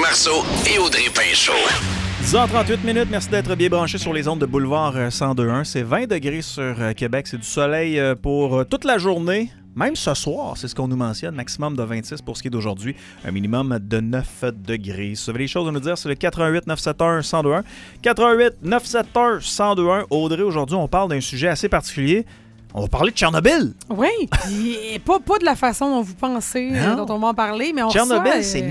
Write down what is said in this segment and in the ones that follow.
Marceau et Audrey Pinchot. 10h38 minutes, merci d'être bien branché sur les ondes de Boulevard 102.1. C'est 20 degrés sur Québec, c'est du soleil pour toute la journée. Même ce soir, c'est ce qu'on nous mentionne, maximum de 26 pour ce qui est d'aujourd'hui, un minimum de 9 degrés. Si vous avez des choses à nous dire, c'est le 88 971 1021. 88 971 1021. Audrey, aujourd'hui, on parle d'un sujet assez particulier. On va parler de Tchernobyl. Oui, puis pas de la façon dont vous pensez, dont on va en parler, mais on Tchernobyl, c'est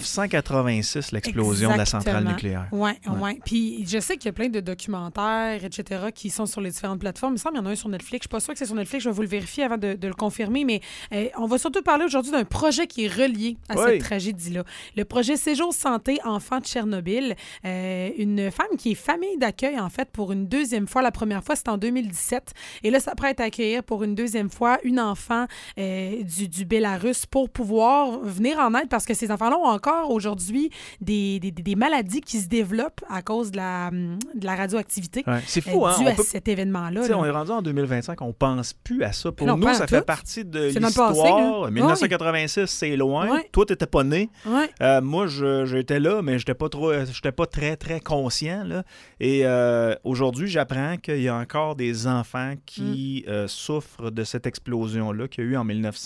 1986, l'explosion de la centrale nucléaire. Oui. Puis je sais qu'il y a plein de documentaires, etc., qui sont sur les différentes plateformes. Il me semble qu'il y en a un sur Netflix. Je ne suis pas sûre que c'est sur Netflix. Je vais vous le vérifier avant de le confirmer. Mais on va surtout parler aujourd'hui d'un projet qui est relié à cette tragédie-là. Le projet Séjour Santé Enfants de Tchernobyl. Une femme qui est famille d'accueil, en fait, pour une deuxième fois. La première fois, c'était en 2017. Et là, ça prête à accueillir pour une deuxième fois une enfant du Bélarus pour pouvoir venir en aide parce que ces enfants-là ont encore aujourd'hui des maladies qui se développent à cause de la radioactivité. Ouais. C'est fou, hein? Dû à cet événement-là. On est rendu en 2025, on pense plus à ça. Pour non, nous, ça fait partie de l'histoire. 1986, c'est loin. Ouais. Toi, tu n'étais pas né. Ouais. Moi, j'étais là, mais j'étais pas très, très conscient. Là. Et aujourd'hui, j'apprends qu'il y a encore des enfants qui souffrent de cette explosion-là qu'il y a eu en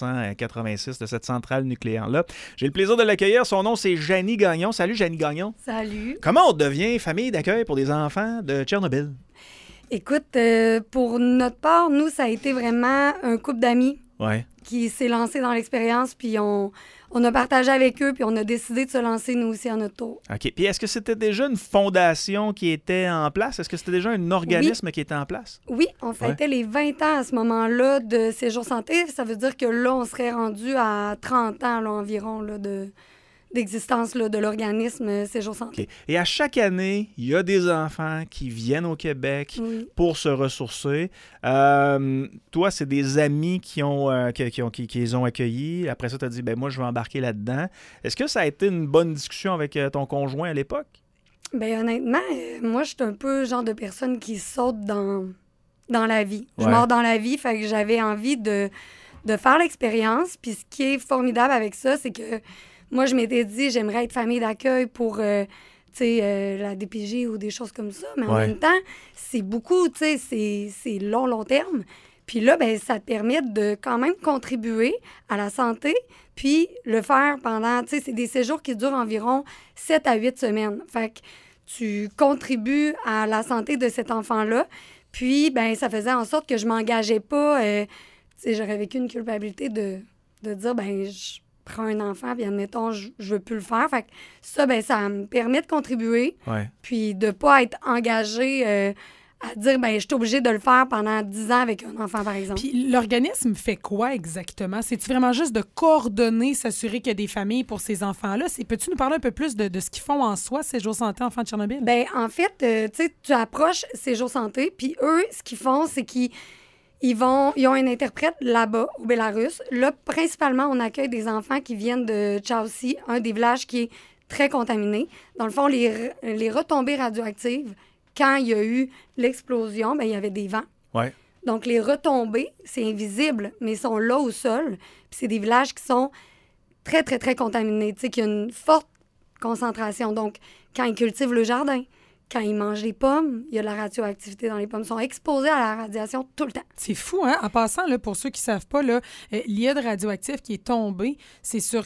1986 de cette centrale nucléaire-là. J'ai le plaisir de l'accueillir. Son nom, c'est Janie Gagnon. Salut, Janie Gagnon. Salut. Comment on devient famille d'accueil pour des enfants de Tchernobyl? Écoute, pour notre part, nous, ça a été vraiment un couple d'amis qui s'est lancé dans l'expérience, puis on a partagé avec eux, puis on a décidé de se lancer, nous aussi, à notre tour. OK. Puis est-ce que c'était déjà une fondation qui était en place? Est-ce que c'était déjà un organisme qui était en place? Oui, on fêtait les 20 ans à ce moment-là de Séjour Santé. Ça veut dire que là, on serait rendu à 30 ans là, environ là, d'existence là, de l'organisme Séjour Santé. Okay. Et à chaque année, il y a des enfants qui viennent au Québec pour se ressourcer. Toi, c'est des amis qui les ont accueillis. Après ça, tu as dit, moi, je vais embarquer là-dedans. Est-ce que ça a été une bonne discussion avec ton conjoint à l'époque? Bien, honnêtement, moi, je suis un peu le genre de personne qui saute dans la vie. Je mords dans la vie, fait que j'avais envie de faire l'expérience. Puis ce qui est formidable avec ça, c'est que moi, je m'étais dit, j'aimerais être famille d'accueil pour, la DPJ ou des choses comme ça. Mais en même temps, c'est beaucoup, c'est long terme. Puis là, ça te permet de quand même contribuer à la santé, puis le faire pendant, c'est des séjours qui durent environ 7 à 8 semaines. Fait que tu contribues à la santé de cet enfant-là. Puis, ça faisait en sorte que je m'engageais pas. J'aurais vécu une culpabilité de dire, je prends un enfant, puis admettons, je veux plus le faire. Fait que ça, ça me permet de contribuer, puis de pas être engagé à dire, je suis obligée de le faire pendant 10 ans avec un enfant, par exemple. Puis l'organisme fait quoi exactement? C'est-tu vraiment juste de coordonner, s'assurer qu'il y a des familles pour ces enfants-là? Peux-tu nous parler un peu plus de ce qu'ils font en soi, Séjour Santé Enfants de Tchernobyl? En fait, tu approches Séjour Santé, puis eux, ce qu'ils font, c'est ils ont un interprète là-bas, au Bélarus. Là, principalement, on accueille des enfants qui viennent de Tchaouchi, un des villages qui est très contaminé. Dans le fond, les retombées radioactives, quand il y a eu l'explosion, il y avait des vents. Ouais. Donc, les retombées, c'est invisible, mais ils sont là au sol. Puis c'est des villages qui sont très, très, très contaminés, qui ont une forte concentration. Donc, quand ils cultivent le jardin, quand ils mangent les pommes, il y a de la radioactivité dans les pommes. Ils sont exposés à la radiation tout le temps. C'est fou, hein? En passant, là, pour ceux qui ne savent pas, l'iode radioactif qui est tombé, c'est sur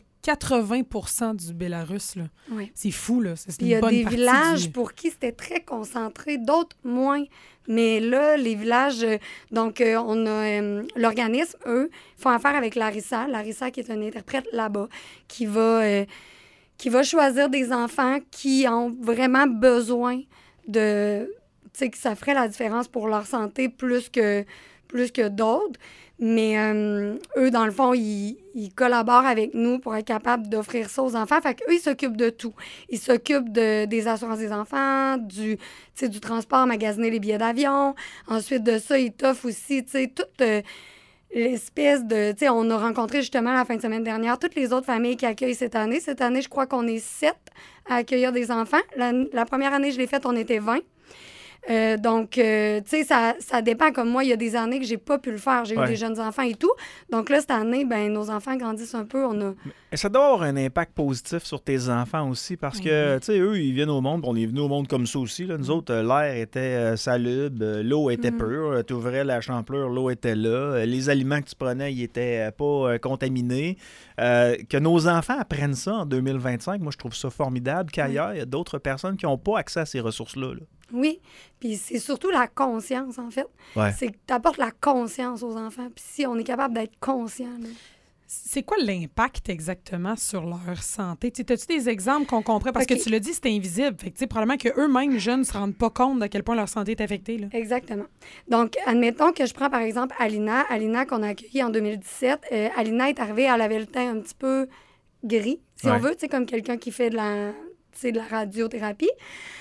80% du Bélarus. Là. Oui. C'est fou, là. C'est il y a bonne des partie villages pour qui c'était très concentré, d'autres moins. Mais là, les villages... donc, on a l'organisme, eux, font affaire avec Larissa. Larissa, qui est un interprète là-bas, qui va choisir des enfants qui ont vraiment besoin de... Tu sais, que ça ferait la différence pour leur santé plus que d'autres. Mais eux, dans le fond, ils collaborent avec nous pour être capables d'offrir ça aux enfants. Fait qu'eux, ils s'occupent de tout. Ils s'occupent des assurances des enfants, du transport, magasiner les billets d'avion. Ensuite de ça, ils t'offrent aussi, toute... l'espèce de... Tu sais, on a rencontré justement la fin de semaine dernière toutes les autres familles qui accueillent cette année. Cette année, je crois qu'on est 7 à accueillir des enfants. La première année, je l'ai faite, on était 20. Donc, tu sais, ça dépend. Comme moi, il y a des années que j'ai pas pu le faire. J'ai eu des jeunes enfants et tout. Donc là, cette année, ben nos enfants grandissent un peu. Mais ça doit avoir un impact positif sur tes enfants aussi parce que, tu sais, eux, ils viennent au monde. On est venus au monde comme ça aussi. Là. Nous autres, l'air était salubre, l'eau était pure. Tu ouvrais la champlure, l'eau était là. Les aliments que tu prenais, ils étaient pas contaminés. Que nos enfants apprennent ça en 2025, moi, je trouve ça formidable qu'ailleurs, il y a d'autres personnes qui n'ont pas accès à ces ressources-là. Là. Oui, puis c'est surtout la conscience, en fait. Ouais. C'est que tu apportes la conscience aux enfants. Puis si on est capable d'être conscient... Là. C'est quoi l'impact exactement sur leur santé? As-tu des exemples qu'on comprend? Parce que tu l'as dit, c'est invisible. Fait que, probablement qu'eux-mêmes, jeunes, ne se rendent pas compte de quel point leur santé est affectée. Là. Exactement. Donc, admettons que je prends par exemple Alina. Alina, qu'on a accueillie en 2017. Alina est arrivée, elle avait le teint un petit peu gris, si on veut, comme quelqu'un qui fait de la radiothérapie.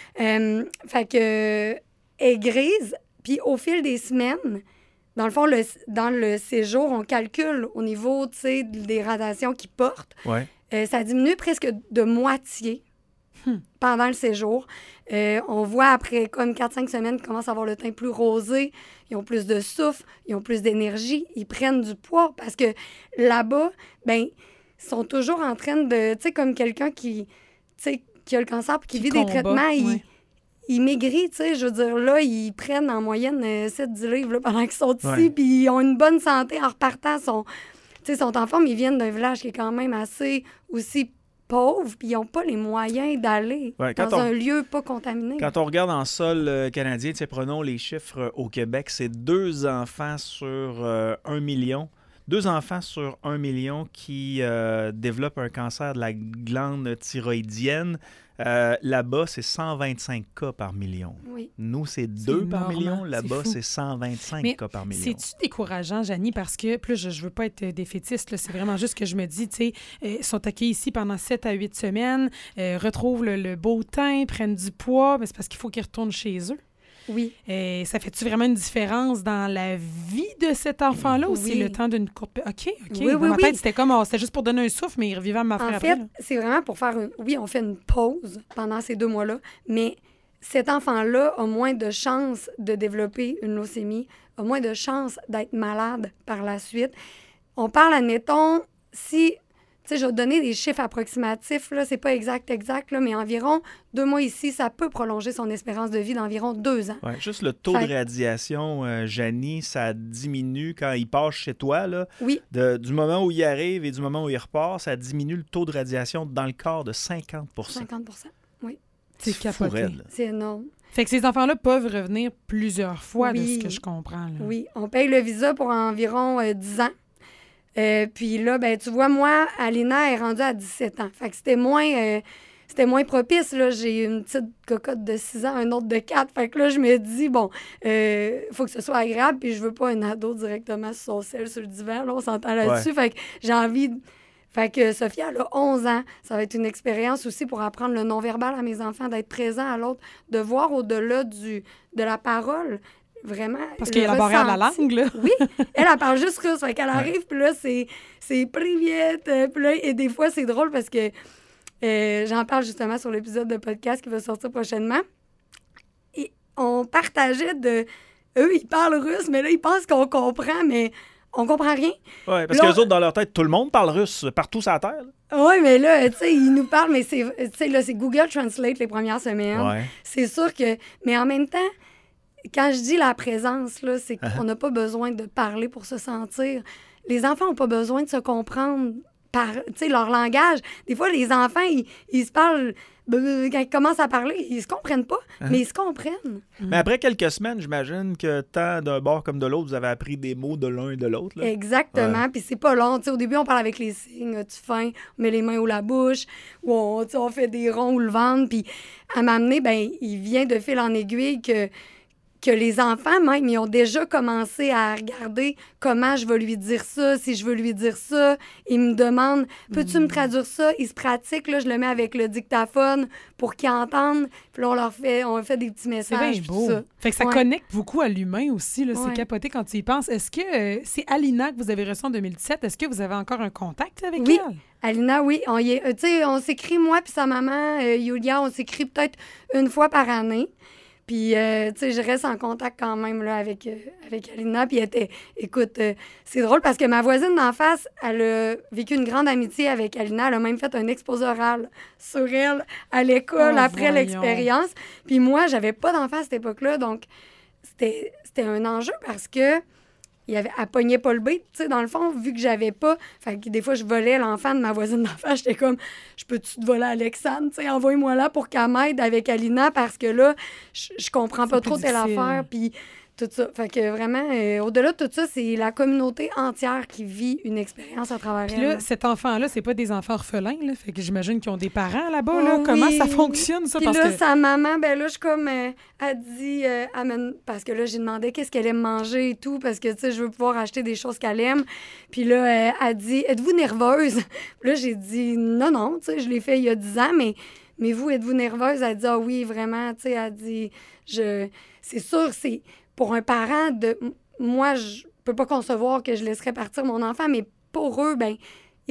Fait que elle est grise. Puis au fil des semaines... Dans le fond, dans le séjour, on calcule au niveau, des radiations qu'ils portent. Ouais. Ça diminue presque de moitié pendant le séjour. On voit après comme 4-5 semaines qu'ils commencent à avoir le teint plus rosé. Ils ont plus de souffle, ils ont plus d'énergie, ils prennent du poids parce que là-bas, ben, ils sont toujours en train de, comme quelqu'un qui a le cancer et qui vit des traitements, ils maigrissent, tu sais, je veux dire, là, ils prennent en moyenne 7-10 livres là, pendant qu'ils sont ici, puis ils ont une bonne santé en repartant, sont en forme, ils viennent d'un village qui est quand même assez aussi pauvre, puis ils n'ont pas les moyens d'aller dans un lieu pas contaminé. Quand on regarde en sol canadien, prenons les chiffres au Québec, c'est 2 enfants sur 1 million. 2 enfants sur 1 million qui développent un cancer de la glande thyroïdienne. Là-bas, c'est 125 cas par million. Oui. Nous, c'est 2 par million. Là-bas, c'est 125 cas par million. C'est-tu décourageant, Janie? Parce que, plus je veux pas être défaitiste, c'est vraiment juste que je me dis, tu sais, ils sont accueillis ici pendant 7 à 8 semaines, retrouvent le beau teint, prennent du poids, mais c'est parce qu'il faut qu'ils retournent chez eux. Oui. Ça fait-tu vraiment une différence dans la vie de cet enfant-là ou c'est le temps d'une courte... OK. Oui, dans ma tête, c'était comme, c'était juste pour donner un souffle, mais il revivait à ma frère après. En fait, c'est vraiment pour faire Oui, on fait une pause pendant ces 2 mois-là, mais cet enfant-là a moins de chances de développer une leucémie, a moins de chances d'être malade par la suite. On parle, admettons, si... Tu sais, je vais te donner des chiffres approximatifs, là, c'est pas exact, là, mais environ 2 mois ici, ça peut prolonger son espérance de vie d'environ 2 ans. Ouais, juste le taux de radiation, Janie, ça diminue quand il passe chez toi. Là, du moment où il arrive et du moment où il repart, ça diminue le taux de radiation dans le corps de 50 50 oui. C'est capoté. C'est énorme. Fait que ces enfants-là peuvent revenir plusieurs fois, de ce que je comprends. Là. Oui, on paye le visa pour environ 10 ans. Puis là, ben tu vois, moi, Alina est rendue à 17 ans. Fait que c'était moins propice. Là. J'ai une petite cocotte de 6 ans, un autre de 4. Fait que là, je me dis, bon, faut que ce soit agréable, puis je veux pas un ado directement sur son sel, sur le divan. Là, on s'entend là-dessus. Fait que j'ai envie... Fait que Sophia, elle a 11 ans. Ça va être une expérience aussi pour apprendre le non-verbal à mes enfants, d'être présent à l'autre, de voir au-delà de la parole. Vraiment. Parce qu'il y a la barrière de la langue, là. Oui, elle parle juste russe. Fait qu'elle arrive, puis là, c'est priviet. Puis là, et des fois, c'est drôle parce que j'en parle justement sur l'épisode de podcast qui va sortir prochainement. Et on partageait eux, ils parlent russe, mais là, ils pensent qu'on comprend, mais on comprend rien. Oui, parce qu'eux autres, dans leur tête, tout le monde parle russe partout sur la Terre. Oui, mais là, tu sais, ils nous parlent, mais c'est Google Translate les premières semaines. Ouais. C'est sûr que... Mais en même temps... Quand je dis la présence, là, c'est qu'on n'a pas besoin de parler pour se sentir. Les enfants n'ont pas besoin de se comprendre par leur langage. Des fois, les enfants, ils se parlent... Quand ils commencent à parler, ils se comprennent pas, mais ils se comprennent. Mais après quelques semaines, j'imagine que tant d'un bord comme de l'autre, vous avez appris des mots de l'un et de l'autre. Là. Exactement, puis c'est pas long. T'sais, au début, on parle avec les signes. As-tu faim? On met les mains ou la bouche, ou on fait des ronds ou le ventre. Puis à m'amener, ben il vient de fil en aiguille que les enfants, même, ils ont déjà commencé à regarder comment je vais lui dire ça, si je veux lui dire ça. Ils me demandent, peux-tu me traduire ça? Ils se pratiquent, là, je le mets avec le dictaphone pour qu'ils entendent. Puis là, on fait des petits messages. C'est bien beau. Ça. Fait que ça connecte beaucoup à l'humain aussi, là. C'est capoté quand tu y penses. Est-ce que c'est Alina que vous avez reçue en 2017? Est-ce que vous avez encore un contact avec elle? Alina, oui. On s'écrit, moi puis sa maman, Yulia, on s'écrit peut-être une fois par année. Puis, tu sais, je reste en contact quand même là, avec Alina. Puis, écoute, c'est drôle parce que ma voisine d'en face, elle a vécu une grande amitié avec Alina. Elle a même fait un exposé oral sur elle à l'école après l'expérience. Puis moi, j'avais pas d'enfant à cette époque-là. Donc, c'était un enjeu parce que elle pognait pas le beat, tu sais, dans le fond, vu que j'avais pas. Fait que des fois, je volais l'enfant de ma voisine d'en face. J'étais comme, je peux-tu te voler Alexandre? Tu sais, envoie-moi là pour qu'elle m'aide avec Alina parce que là, je comprends pas trop telle affaire. Puis tout ça. Fait que vraiment, au-delà de tout ça, c'est la communauté entière qui vit une expérience à travers Puis là, elle. cet enfant-là, c'est pas des enfants orphelins, là. Fait que j'imagine qu'ils ont des parents là-bas, là. Comment ça fonctionne, ça? Puis Parce là, que... sa maman, ben là, je suis comme, elle dit, parce que là, j'ai demandé qu'est-ce qu'elle aime manger et tout, parce que, tu sais, je veux pouvoir acheter des choses qu'elle aime. Puis là, elle dit, êtes-vous nerveuse? Puis là, j'ai dit, non, tu sais, je l'ai fait il y a 10 ans, mais vous, êtes-vous nerveuse? Elle dit, ah oui, vraiment, tu sais, elle dit, c'est sûr, c'est pour un parent moi, je peux pas concevoir que je laisserais partir mon enfant, mais pour eux, ben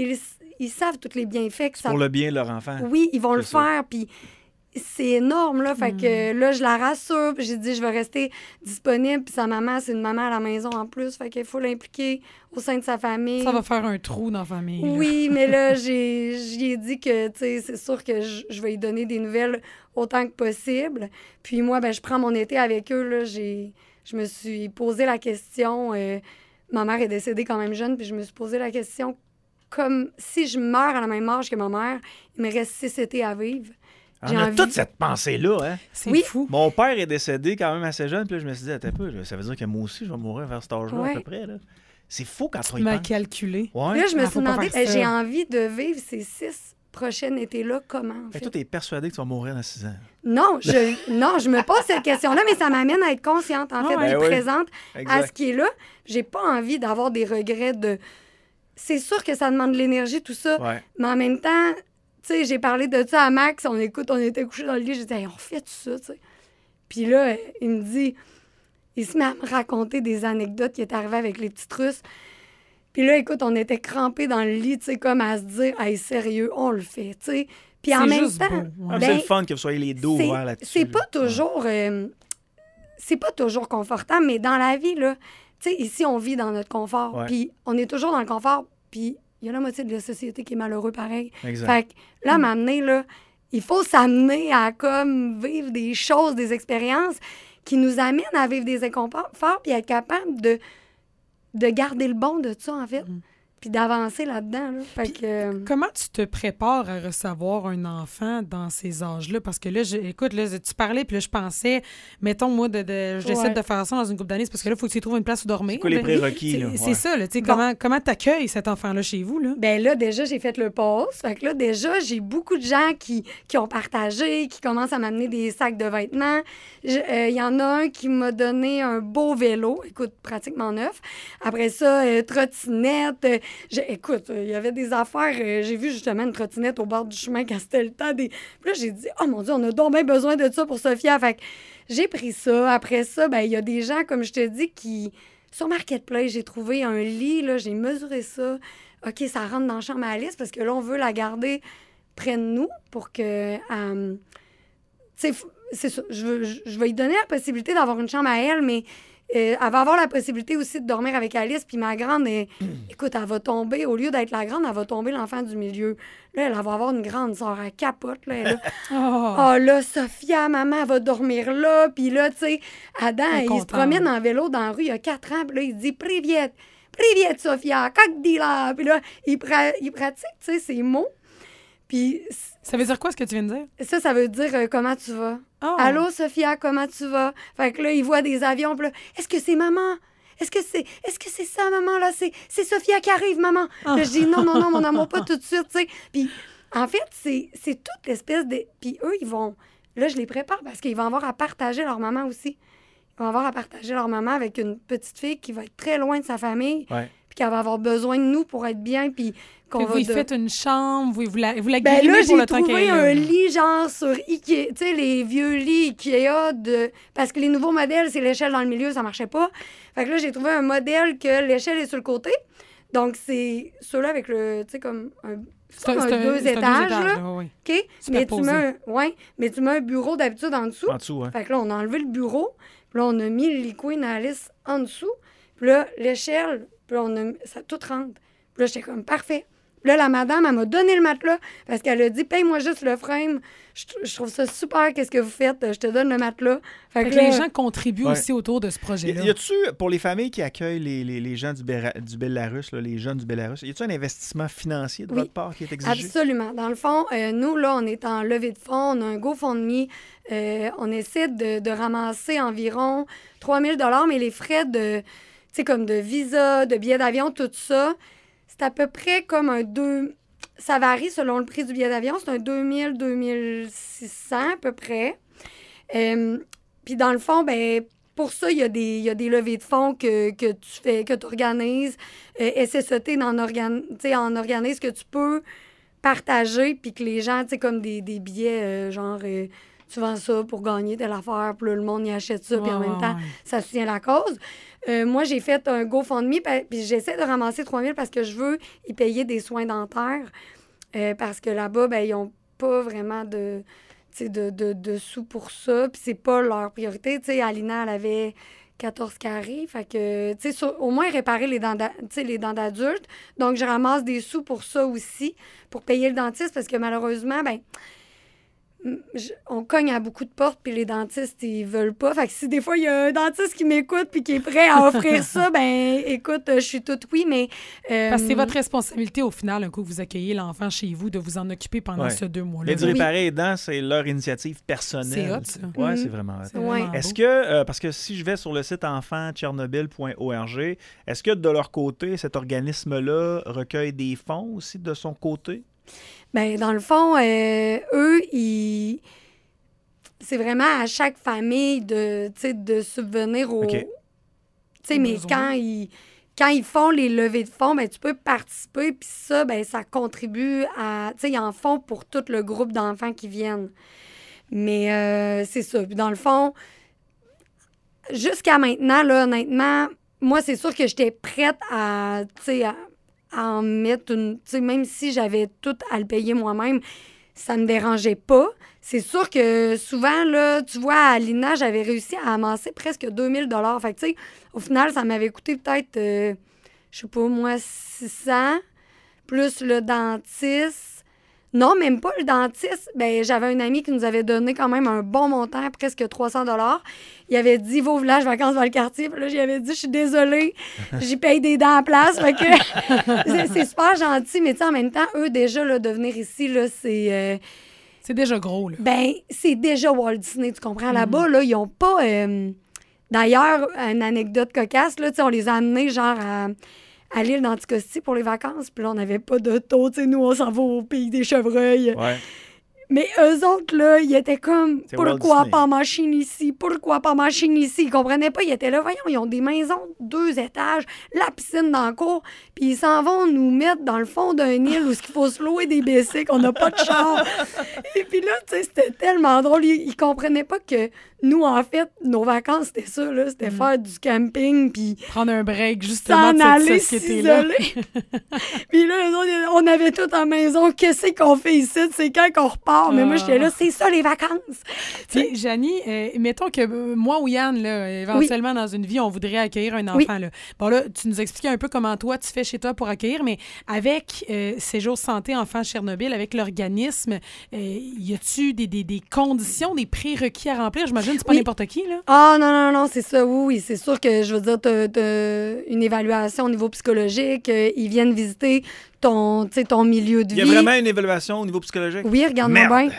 ils savent tous les bienfaits que ça... Pour le bien de leur enfant. Oui, ils vont le faire, puis c'est énorme, là. Fait que là, je la rassure, puis j'ai dit, je vais rester disponible, puis sa maman, c'est une maman à la maison en plus, fait qu'il faut l'impliquer au sein de sa famille. Ça va faire un trou dans la famille. Là. Oui, mais là, j'ai dit que, tu sais, c'est sûr que je vais lui donner des nouvelles autant que possible. Puis moi, ben je prends mon été avec eux, là, je me suis posé la question, ma mère est décédée quand même jeune, puis je me suis posé la question, comme si je meurs à la même âge que ma mère, il me reste 6 étés à vivre. On a toute cette pensée-là, hein? C'est fou. Mon père est décédé quand même assez jeune, puis là, je me suis dit, attends un peu, ça veut dire que moi aussi, je vais mourir vers cet âge-là, à peu près, là. C'est fou quand tu y penses. calculé. Ouais. Là, je me suis demandé, j'ai envie de vivre ces 6 prochains étés-là, comment, en fait? Toi, t'es persuadé que tu vas mourir dans 6 ans. Non, je me pose cette question-là, mais ça m'amène à être consciente, en fait, d'être présente à ce qui est là. J'ai pas envie d'avoir des regrets de... C'est sûr que ça demande de l'énergie, tout ça, mais en même temps, tu sais, j'ai parlé de ça à Max, on était couchés dans le lit, j'ai dit, hey, on fait tout ça, tu sais. Puis là, il me dit, il se met à me raconter des anecdotes qui est arrivé avec les petites Russes. Puis là, écoute, on était crampés dans le lit, tu sais, comme à se dire, hey, sérieux, on le fait, tu sais. Puis en même temps, c'est le fun que vous soyez les dos ouverts là-dessus. C'est pas toujours, c'est pas toujours confortable, mais dans la vie, là, tu sais, ici, on vit dans notre confort. Puis on est toujours dans le confort, puis il y a la moitié de la société qui est malheureux pareil. Exact. Fait que là, m'amener, là, il faut s'amener à comme vivre des choses, des expériences qui nous amènent à vivre des inconforts, puis être capable de garder le bon de ça, en fait. Puis d'avancer là-dedans. Là. Fait que... Comment tu te prépares à recevoir un enfant dans ces âges-là? Parce que là, écoute, là, tu parlais, puis là, je pensais, mettons, moi, je décide de faire ça dans une couple d'années, c'est parce que là, il faut que tu trouves une place où dormir. C'est quoi les prérequis, là? C'est ça, là. Tu sais, comment t'accueilles cet enfant-là chez vous, là? Ben là, déjà, j'ai fait le pause. Fait que là, déjà, j'ai beaucoup de gens qui ont partagé, qui commencent à m'amener des sacs de vêtements. Il y en a un qui m'a donné un beau vélo, écoute, pratiquement neuf. Après ça, trottinette. Écoute, il y avait des affaires. J'ai vu justement une trottinette au bord du chemin quand c'était le temps des... Puis là, j'ai dit, oh mon Dieu, on a donc bien besoin de ça pour Sophia. Fait que j'ai pris ça. Après ça, ben il y a des gens, comme je te dis, qui... Sur Marketplace, j'ai trouvé un lit, là, j'ai mesuré ça. OK, ça rentre dans la chambre à Alice parce que là, on veut la garder près de nous pour que... tu sais, c'est ça. Je vais lui donner la possibilité d'avoir une chambre à elle, mais... elle va avoir la possibilité aussi de dormir avec Alice. Puis ma grande, écoute, elle va tomber. Au lieu d'être la grande, elle va tomber l'enfant du milieu. Là, elle va avoir une grande sœur. Elle capote. Là, là, Sophia, maman, elle va dormir là. Puis là, tu sais, Adam, il se promène en vélo dans la rue il y a 4 ans. Puis là, il dit « Priviet, Sophia, как дела? » Puis là, il pratique, tu sais, ses mots. Puis... Ça veut dire quoi, ce que tu viens de dire? Ça veut dire comment tu vas? Allô, Sophia, comment tu vas? Fait que là, il voit des avions, puis là, est-ce que c'est maman? Est-ce que c'est ça, maman, là? C'est Sophia qui arrive, maman. Là, je dis, non, mon amour, pas tout de suite, tu sais. Puis, en fait, c'est toute l'espèce de... Puis eux, ils vont... Là, je les prépare parce qu'ils vont avoir à partager leur maman aussi. Ils vont avoir à partager leur maman avec une petite fille qui va être très loin de sa famille. Ouais. Puis qu'elle va avoir besoin de nous pour être bien, puis qu'on va... Vous faites une chambre, vous la ben guérimez là, pour le temps qu'elle est là. j'ai trouvé un lit genre sur Ikea, tu sais, les vieux lits Ikea parce que les nouveaux modèles, c'est l'échelle dans le milieu, ça marchait pas. Fait que là, j'ai trouvé un modèle que l'échelle est sur le côté. Donc, c'est ceux-là avec le, tu sais, comme C'est un 2 étages, là. Oui. OK? Mais tu mets un bureau d'habitude en dessous. En dessous, hein. Fait que là, on a enlevé le bureau. Puis là, on a mis le lit queen Alice en dessous. Puis là, l'échelle, puis là, ça tout rentre. Puis là, j'étais comme, parfait. Puis là, la madame, elle m'a donné le matelas parce qu'elle a dit, paye-moi juste le frame. Je trouve ça super, qu'est-ce que vous faites? Je te donne le matelas. Fait que les gens contribuent aussi autour de ce projet-là. Y a-tu, pour les familles qui accueillent les gens du Bélarus, là, les jeunes du Bélarus, y a-tu un investissement financier de votre part qui est exigé? Absolument. Dans le fond, nous, là, on est en levée de fonds, on a un GoFundMe. On essaie de ramasser environ 3 000 $, mais les frais de, tu sais, comme de visa, de billets d'avion, tout ça, c'est à peu près comme un 2... Ça varie selon le prix du billet d'avion. C'est un 2 000, 2 600 à peu près. Puis dans le fond, ben pour ça, il y a des levées de fonds que tu fais, que tu organises. SSET en organise que tu peux partager, puis que les gens, tu sais, comme des billets, tu vends ça pour gagner telle affaire, puis là, le monde y achète ça, puis en même temps, ça soutient la cause. Moi, j'ai fait un GoFundMe, puis j'essaie de ramasser 3 000 parce que je veux y payer des soins dentaires. Parce que là-bas, ben, ils n'ont pas vraiment de sous pour ça, puis c'est pas leur priorité. Tu sais, Alina, elle avait 14 carrés, fait que, tu sais, au moins réparer les dents d'adultes. Donc, je ramasse des sous pour ça aussi, pour payer le dentiste, parce que malheureusement, ben on cogne à beaucoup de portes, puis les dentistes, ils veulent pas. Fait que si des fois, il y a un dentiste qui m'écoute puis qui est prêt à offrir ça, ben écoute, je suis toute oui, mais... Parce que c'est votre responsabilité, au final, un coup que vous accueillez l'enfant chez vous, de vous en occuper pendant ce 2 mois-là. Mais de réparer les dents, c'est leur initiative personnelle. C'est hot, ça. Oui, c'est vraiment hot. Vraiment est-ce que, parce que si je vais sur le site enfantchernobyl.org, est-ce que de leur côté, cet organisme-là recueille des fonds aussi de son côté? Bien, dans le fond, eux, c'est vraiment à chaque famille de subvenir au... Okay. Tu sais, mais quand ils font les levées de fonds, ben tu peux participer, puis ça, ben ça contribue à... Tu sais, ils en font pour tout le groupe d'enfants qui viennent. Mais c'est ça. Puis dans le fond, jusqu'à maintenant, là, honnêtement, moi, c'est sûr que j'étais prête à en mettre une... Tu sais, même si j'avais tout à le payer moi-même, ça me dérangeait pas. C'est sûr que souvent, là, tu vois, à Alina, j'avais réussi à amasser presque 2 000 $. Fait que, tu sais, au final, ça m'avait coûté peut-être, je sais pas, moi, 600, plus le dentiste. Non, même pas le dentiste. Ben, j'avais un ami qui nous avait donné quand même un bon montant, presque 300 $. Il avait dit, va au village vacances dans le quartier. Puis là, j'y avais dit, je suis désolée, j'y paye des dents à place. Fait que c'est super gentil, mais tu sais, en même temps, eux, déjà, là, de venir ici, là, c'est... c'est déjà gros, là. Ben, c'est déjà Walt Disney, tu comprends? Là-bas, là, ils ont pas... D'ailleurs, une anecdote cocasse, là, tu sais, on les a amenés, genre, à l'île d'Anticosti pour les vacances. Puis là, on n'avait pas d'auto. Tu sais, nous, on s'en va au pays des chevreuils. Ouais. Mais eux autres, là, ils étaient comme, c'est pourquoi pas en machine ici? Pourquoi pas en machine ici? Ils comprenaient pas. Ils étaient là, voyons, ils ont des maisons, 2 étages, la piscine dans le cours. Puis ils s'en vont nous mettre dans le fond d'un île où il faut se louer des BC, qu'on n'a pas de char. Et puis là, tu sais, c'était tellement drôle. Ils comprenaient pas que nous, en fait, nos vacances, c'était ça, là. C'était faire du camping, puis... prendre un break, justement, de cette société-là. Puis là, on avait tout en maison. Qu'est-ce qu'on fait ici? C'est quand qu'on repart? Mais moi, j'étais là, c'est ça, les vacances. Puis, Janie, mettons que moi ou Yann, là, éventuellement, dans une vie, on voudrait accueillir un enfant. Là. Bon, là, tu nous expliquais un peu comment toi, tu fais chez toi pour accueillir, mais avec Séjour Santé Enfants Tchernobyl, avec l'organisme, y a-tu des conditions, des prérequis à remplir? J'imagine que c'est pas n'importe qui, là. Ah, non, c'est ça, oui. C'est sûr que, je veux dire, t'as une évaluation au niveau psychologique. Ils viennent visiter ton milieu de vie. Il y a vraiment une évaluation au niveau psychologique? Oui, regarde-moi bien.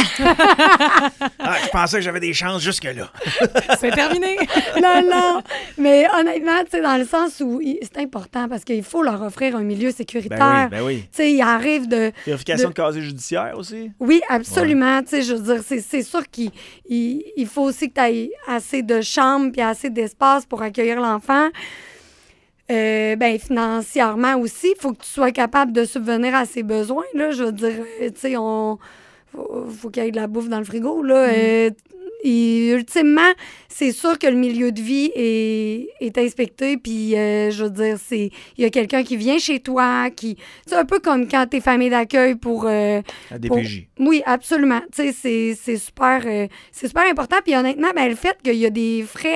Je pensais que j'avais des chances jusque-là. C'est terminé. Non. Mais honnêtement, tu sais, dans le sens où c'est important parce qu'il faut leur offrir un milieu sécuritaire. Ben oui. Tu sais, il arrive de... Vérification de casier judiciaire aussi? Oui, absolument. Tu sais, je veux dire, c'est sûr qu'il faut aussi que tu aies assez de chambres puis assez d'espace pour accueillir l'enfant. Ben financièrement aussi, il faut que tu sois capable de subvenir à ses besoins. Là, je veux dire, tu sais, faut qu'il y ait de la bouffe dans le frigo. Là. Et ultimement, c'est sûr que le milieu de vie est inspecté, puis je veux dire, il y a quelqu'un qui vient chez toi, c'est un peu comme quand t'es famille d'accueil pour... La DPJ. Oui, absolument. Tu sais, c'est super important. Puis honnêtement, ben, le fait qu'il y a des frais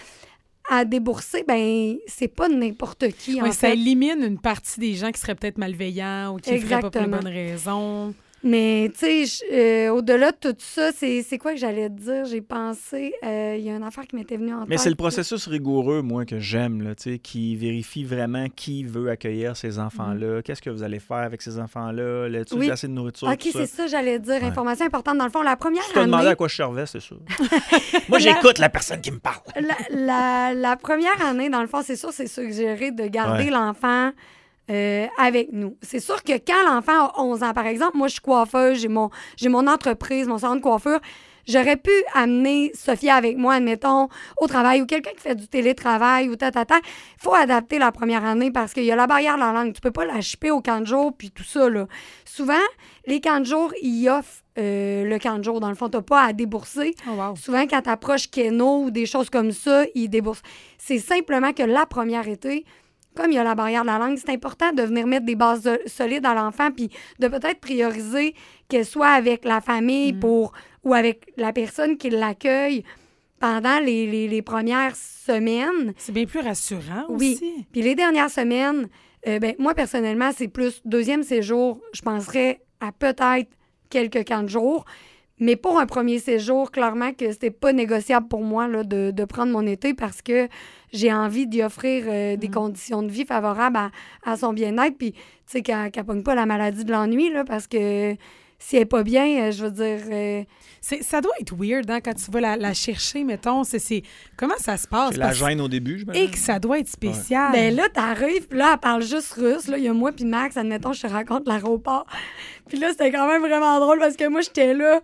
à débourser, ben c'est pas n'importe qui, en fait. Ça élimine une partie des gens qui seraient peut-être malveillants ou qui ne feraient pas pour les bonnes raisons. Mais, tu sais, au-delà de tout ça, c'est quoi que j'allais te dire? J'ai pensé, il y a une affaire qui m'était venue en tête. Mais c'est le processus rigoureux, moi, que j'aime, là, tu sais, qui vérifie vraiment qui veut accueillir ces enfants-là, qu'est-ce que vous allez faire avec ces enfants-là, là-dessus, assez de nourriture, OK, c'est ça, j'allais dire. Information importante. Dans le fond, la première année... Tu t'as demandé à quoi je servais, c'est sûr. Moi, j'écoute la personne qui me parle. La première année, dans le fond, c'est sûr, c'est suggéré de garder l'enfant... avec nous. C'est sûr que quand l'enfant a 11 ans, par exemple, moi, je suis coiffeuse, j'ai mon entreprise, mon salon de coiffure, j'aurais pu amener Sophia avec moi, admettons, au travail, ou quelqu'un qui fait du télétravail, ou Il faut adapter la première année parce qu'il y a la barrière de la langue. Tu peux pas la shipper au camp de jour, puis tout ça, là. Souvent, les camps de jour, ils offrent le camp de jour. Dans le fond, t'as pas à débourser. Oh, wow. Souvent, quand t'approches Keno ou des choses comme ça, ils déboursent. C'est simplement que la première été, comme il y a la barrière de la langue, c'est important de venir mettre des bases solides à l'enfant puis de peut-être prioriser qu'elle soit avec la famille ou avec la personne qui l'accueille pendant les premières semaines. C'est bien plus rassurant aussi. Oui. Puis les dernières semaines, moi, personnellement, c'est plus deuxième séjour. Je penserais à peut-être quelques camps de jour. Mais pour un premier séjour, clairement que c'était pas négociable pour moi là, de prendre mon été parce que j'ai envie d'y offrir des conditions de vie favorables à son bien-être. Puis, tu sais, qu'elle pogne pas la maladie de l'ennui, là, parce que si elle est pas bien, je veux dire... Ça doit être weird, hein, quand tu vas la chercher, mettons. Comment ça se passe? C'est la gêne au début, je me dis. Et que ça doit être spécial. Ouais. Ben là, t'arrives, puis là, elle parle juste russe. Là, il y a moi puis Max, admettons, je te raconte l'aéroport. Puis là, c'était quand même vraiment drôle parce que moi, j'étais là...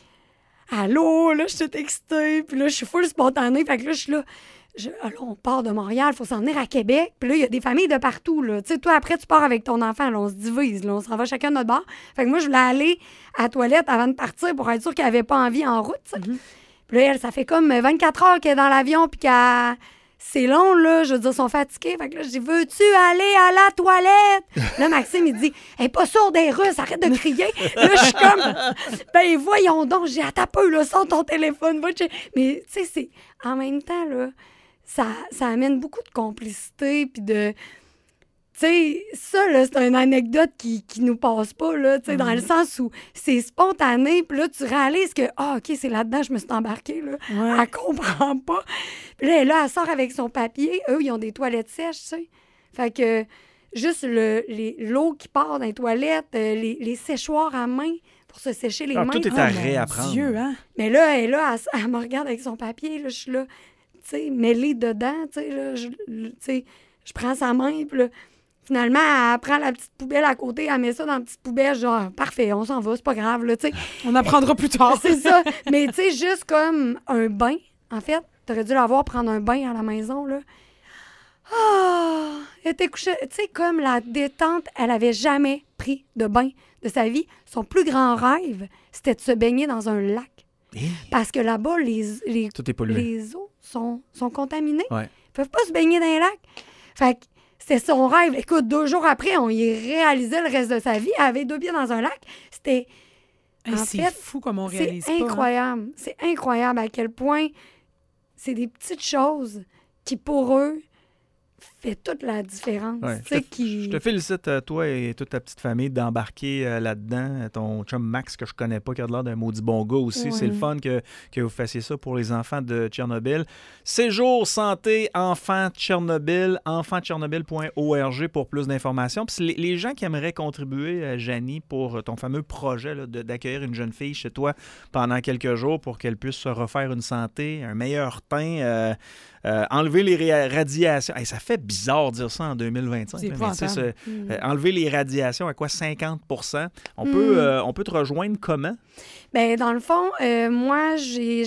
Allô, là, je suis excitée. Puis là, je suis full spontanée. Fait que là, je suis là... là, on part de Montréal, il faut s'en venir à Québec. Puis là, il y a des familles de partout, là. Tu sais, toi, après, tu pars avec ton enfant, là, on se divise, là, on se renvoie chacun de notre bord. Fait que moi, je voulais aller à la toilette avant de partir pour être sûre qu'elle avait pas envie en route, tu sais. Puis là, elle, ça fait comme 24 heures qu'elle est dans l'avion, puis qu'elle... C'est long, là, je veux dire, ils sont fatigués. Fait que là, je dis, veux-tu aller à la toilette? Là, Maxime, il dit, elle est pas sourde, elle est russe, arrête de crier. Là, je suis comme, ben voyons donc, j'ai à ta peu, là, sors ton téléphone, va checker. Mais, tu sais, c'est... En même temps, là, ça amène beaucoup de complicité, puis de... Tu sais, ça, là, c'est une anecdote qui nous passe pas, là, tu sais, dans le sens où c'est spontané, puis là, tu réalises que, OK, c'est là-dedans, je me suis embarquée, là. Ouais. Elle comprend pas. Puis là, elle sort avec son papier. Eux, ils ont des toilettes sèches, tu sais. Fait que juste l'eau qui part dans les toilettes, les séchoirs à main pour se sécher les mains. Tout est à réapprendre. Dieu, hein? Mais là, elle me regarde avec son papier, là, je suis là, tu sais, mêlée dedans, tu sais, là, je prends sa main, puis là, finalement, elle prend la petite poubelle à côté, elle met ça dans la petite poubelle, genre, parfait, on s'en va, c'est pas grave, là, tu sais. On apprendra plus tard. C'est ça. Mais, tu sais, juste comme un bain, en fait, t'aurais dû la voir prendre un bain à la maison, là. Ah! Elle était couchée, tu sais, comme la détente, elle avait jamais pris de bain de sa vie. Son plus grand rêve, c'était de se baigner dans un lac. Parce que là-bas, tout est pollué. Les eaux sont contaminées. Ouais. Ils peuvent pas se baigner dans un lac. Fait que c'était son rêve. Écoute, 2 jours après, on y réalisait le reste de sa vie. Elle avait 2 pieds dans un lac. C'était... c'est fou comme on réalise pas. C'est incroyable. Hein? C'est incroyable à quel point c'est des petites choses qui, pour eux, fait toute la différence. Ouais, je te félicite, toi et toute ta petite famille, d'embarquer là-dedans. Ton chum Max, que je connais pas, qui a l'air d'un maudit bon gars aussi. Ouais. C'est le fun que vous fassiez ça pour les enfants de Tchernobyl. Séjour santé enfants Tchernobyl, enfantchernobyl.org pour plus d'informations. Puis les gens qui aimeraient contribuer, Janie, pour ton fameux projet là, d'accueillir une jeune fille chez toi pendant quelques jours pour qu'elle puisse se refaire une santé, un meilleur teint, enlever les radiations. Hey, ça fait bizarre de dire ça en 2025. C'est enlever les radiations à quoi? 50%. On peut te rejoindre comment? Bien, dans le fond, moi, j'ai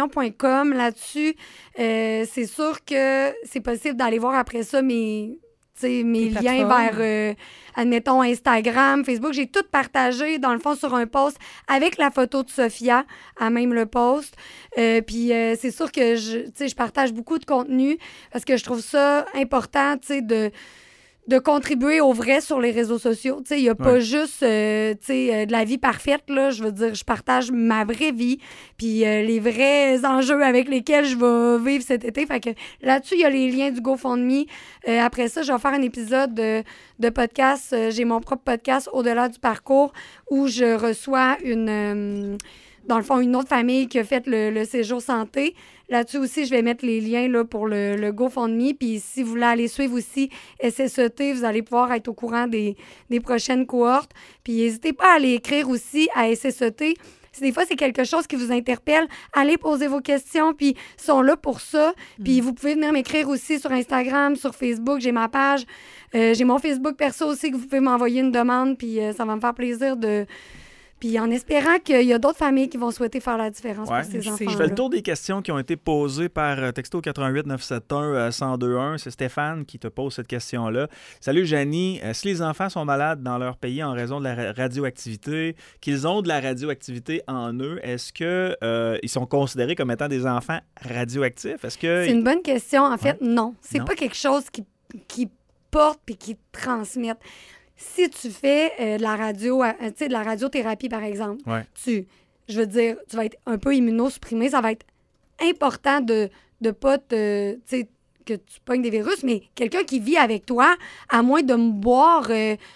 janniegagnon.com là-dessus. C'est sûr que c'est possible d'aller voir après ça mes mes liens vers, admettons, Instagram, Facebook. J'ai tout partagé, dans le fond, sur un post avec la photo de Sophia, à même le post. Puis c'est sûr que je partage beaucoup de contenu parce que je trouve ça important, de contribuer au vrai sur les réseaux sociaux. Il n'y a pas juste de la vie parfaite. Là. Je veux dire, je partage ma vraie vie puis les vrais enjeux avec lesquels je vais vivre cet été. Fait que là-dessus, il y a les liens du GoFundMe. Après ça, je vais faire un épisode de podcast. J'ai mon propre podcast Au-delà du parcours où je reçois dans le fond, une autre famille qui a fait le séjour santé. Là-dessus aussi, je vais mettre les liens là, pour le GoFundMe. Puis si vous voulez aller suivre aussi SSET, vous allez pouvoir être au courant des prochaines cohortes. Puis n'hésitez pas à aller écrire aussi à SSET. Si des fois, c'est quelque chose qui vous interpelle, allez poser vos questions, puis ils sont là pour ça. Puis vous pouvez venir m'écrire aussi sur Instagram, sur Facebook. J'ai ma page. J'ai mon Facebook perso aussi que vous pouvez m'envoyer une demande, puis ça va me faire plaisir de... Puis en espérant qu'il y a d'autres familles qui vont souhaiter faire la différence pour ces enfants-là. Je fais le tour des questions qui ont été posées par texto 88 971 1021. C'est Stéphane qui te pose cette question-là. Salut Janie. Si les enfants sont malades dans leur pays en raison de la radioactivité, qu'ils ont de la radioactivité en eux, est-ce qu'ils sont considérés comme étant des enfants radioactifs? C'est une bonne question. En fait, non. C'est pas quelque chose qui porte puis qui transmet. Si tu fais de la radiothérapie, par exemple, tu vas être un peu immunosupprimé. Ça va être important de pas que tu pognes des virus, mais quelqu'un qui vit avec toi, à moins de me boire,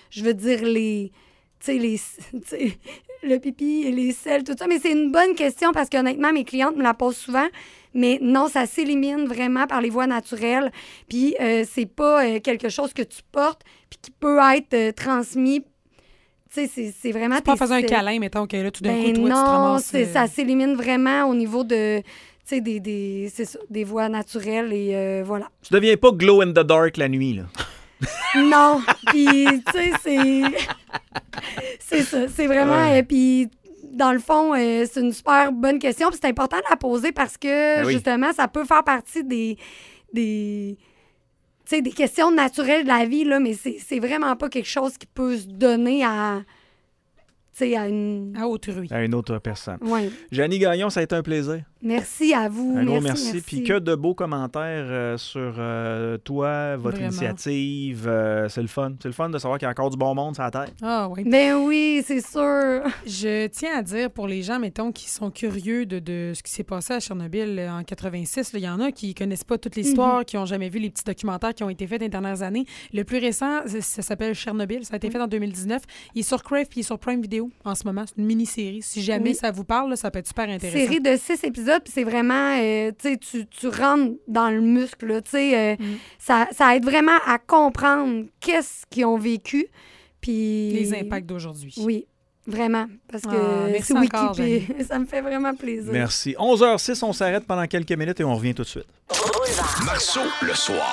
le pipi et les selles, tout ça. Mais c'est une bonne question parce qu'honnêtement, mes clientes me la posent souvent. Mais non, ça s'élimine vraiment par les voies naturelles. Puis c'est pas quelque chose que tu portes puis qui peut être transmis. Tu sais, c'est vraiment... C'est pas en faisant un câlin, mettons, que là, tout d'un coup, toi, non, tu te ramasses... ça s'élimine vraiment au niveau de... des voies naturelles et voilà. Tu deviens pas glow in the dark la nuit, là. Non, puis tu sais, c'est ça. C'est vraiment... Puis dans le fond, c'est une super bonne question. Puis c'est important de la poser parce que, justement, ça peut faire partie des questions naturelles de la vie, là, mais c'est vraiment pas quelque chose qui peut se donner à autrui. À une autre personne. Oui. Janie Gagnon, ça a été un plaisir. Merci à vous. Un gros merci. Puis que de beaux commentaires sur toi, votre initiative. C'est le fun. C'est le fun de savoir qu'il y a encore du bon monde sur la Terre. Ah oui. Ben oui, c'est sûr. Je tiens à dire pour les gens, mettons, qui sont curieux de ce qui s'est passé à Tchernobyl en 86, il y en a qui connaissent pas toute l'histoire, qui n'ont jamais vu les petits documentaires qui ont été faits dans les dernières années. Le plus récent, ça s'appelle Tchernobyl. Ça a été fait en 2019. Il est sur Crave puis il est sur Prime Video en ce moment. C'est une mini-série. Si jamais ça vous parle, là, ça peut être super intéressant. Série de 6 épisodes. Puis c'est vraiment, tu rentres dans le muscle, ça aide vraiment à comprendre qu'est-ce qu'ils ont vécu. Puis... les impacts d'aujourd'hui. Oui, vraiment. Parce que merci c'est encore, Wiki, ça me fait vraiment plaisir. Merci. 11h06, on s'arrête pendant quelques minutes et on revient tout de suite. Marceau, le soir.